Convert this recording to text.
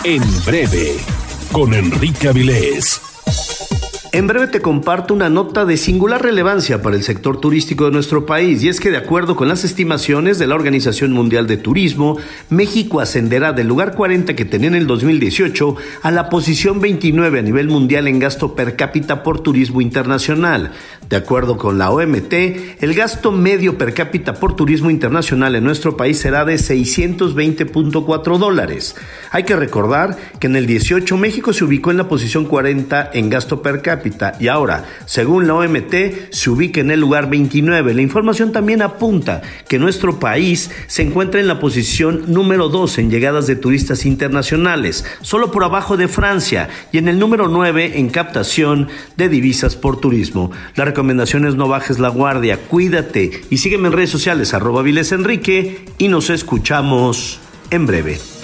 En breve, con Enrique Avilés. En breve te comparto una nota de singular relevancia para el sector turístico de nuestro país, y es que de acuerdo con las estimaciones de la Organización Mundial de Turismo, México ascenderá del lugar 40 que tenía en el 2018 a la posición 29 a nivel mundial en gasto per cápita por turismo internacional. De acuerdo con la OMT, el gasto medio per cápita por turismo internacional en nuestro país será de $620.4. Hay que recordar que en el 18 México se ubicó en la posición 40 en gasto per cápita y ahora, según la OMT, se ubica en el lugar 29. La información también apunta que nuestro país se encuentra en la posición número 2 en llegadas de turistas internacionales, solo por abajo de Francia, y en el número 9 en captación de divisas por turismo. La recomendación es no bajes la guardia, cuídate y sígueme en redes sociales @Avilés Enrique y nos escuchamos en breve.